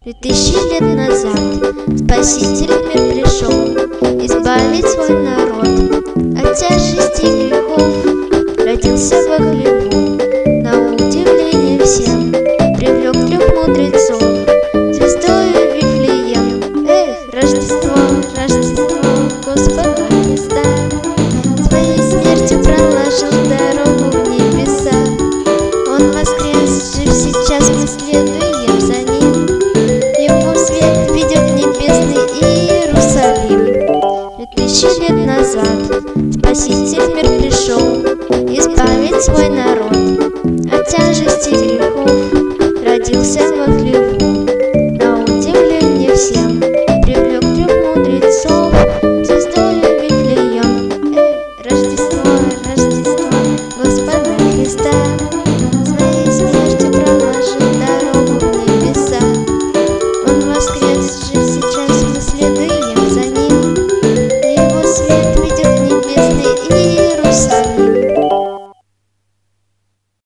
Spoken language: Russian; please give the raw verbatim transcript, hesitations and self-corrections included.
Две тысячи лет назад Спаситель в мир пришел избавить свой народ от тяжести грехов, родился во хлебу.